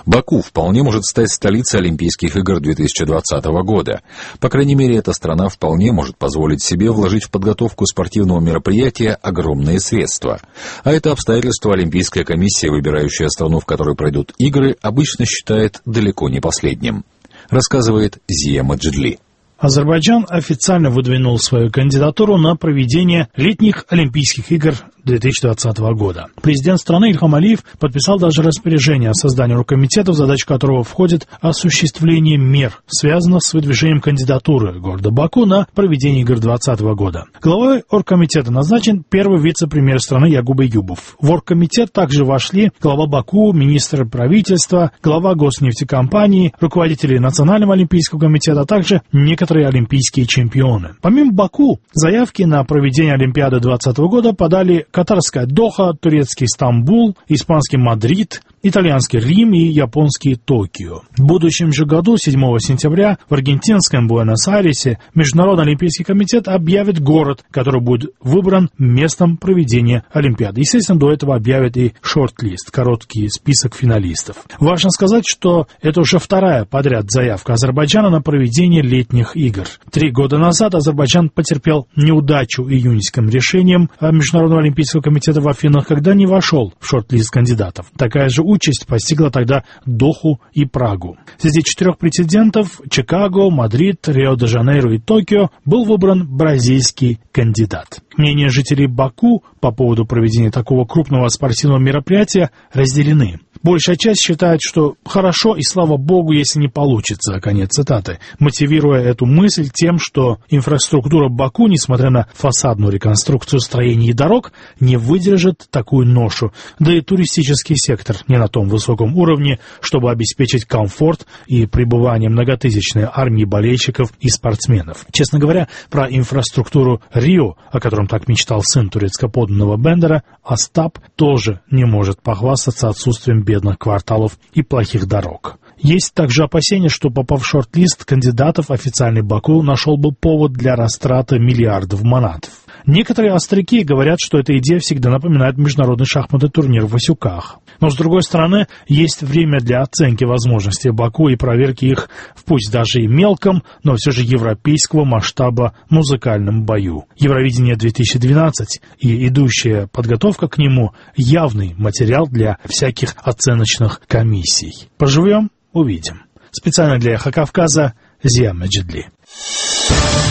Баку вполне может стать столицей Олимпийских игр 2020 года. По крайней мере, эта страна вполне может позволить себе вложить в подготовку спортивного мероприятия огромные средства. А это обстоятельство Олимпийская комиссия, выбирающая страну, в которой пройдут игры, обычно считает далеко не последним. Рассказывает Зия Маджидли. Азербайджан официально выдвинул свою кандидатуру на проведение летних Олимпийских игр 2020 года. Президент страны Ильхам Алиев подписал даже распоряжение о создании оргкомитета, в задачу которого входит осуществление мер, связанных с выдвижением кандидатуры города Баку на проведение игр 2020 года. Главой оргкомитета назначен первый вице-премьер страны Ягуб Эюбов. В оргкомитет также вошли глава Баку, министр правительства, глава госнефтекомпании, руководители Национального олимпийского комитета, а также некоторые олимпийские чемпионы. Помимо Баку, заявки на проведение Олимпиады 2020 года подали катарская Доха, турецкий Стамбул, испанский Мадрид, итальянский Рим и японский Токио. В будущем же году, 7 сентября, в аргентинском Буэнос-Айресе Международный олимпийский комитет объявит город, который будет выбран местом проведения Олимпиады. Естественно, до этого объявят и шорт-лист, короткий список финалистов. Важно сказать, что это уже вторая подряд заявка Азербайджана на проведение летних игр. 3 года назад Азербайджан потерпел неудачу июньским решением Международного олимпийского комитета в Афинах, когда не вошел в шорт-лист кандидатов. Такая же участь постигла тогда Доху и Прагу. Среди 4 претендентов — Чикаго, Мадрид, Рио-де-Жанейро и Токио — был выбран бразильский кандидат. Мнения жителей Баку по поводу проведения такого крупного спортивного мероприятия разделены. Большая часть считает, что хорошо и слава богу, если не получится, конец цитаты, мотивируя эту мысль тем, что инфраструктура Баку, несмотря на фасадную реконструкцию строений и дорог, не выдержит такую ношу, да и туристический сектор не на том высоком уровне, чтобы обеспечить комфорт и пребывание многотысячной армии болельщиков и спортсменов. Честно говоря, про инфраструктуру Рио, о котором так мечтал сын турецко-подданного Бендера, Остап тоже не может похвастаться отсутствием бедных кварталов и плохих дорог. Есть также опасения, что, попав в шорт-лист кандидатов, официальный Баку нашел бы повод для растраты миллиардов манатов. Некоторые остряки говорят, что эта идея всегда напоминает международный шахматный турнир в Васюках. Но, с другой стороны, есть время для оценки возможностей Баку и проверки их в пусть даже и мелком, но все же европейского масштаба музыкальном бою. Евровидение 2012 и идущая подготовка к нему – явный материал для всяких оценочных комиссий. Поживем – увидим. Специально для «Эхо Кавказа» Зия Маджидли.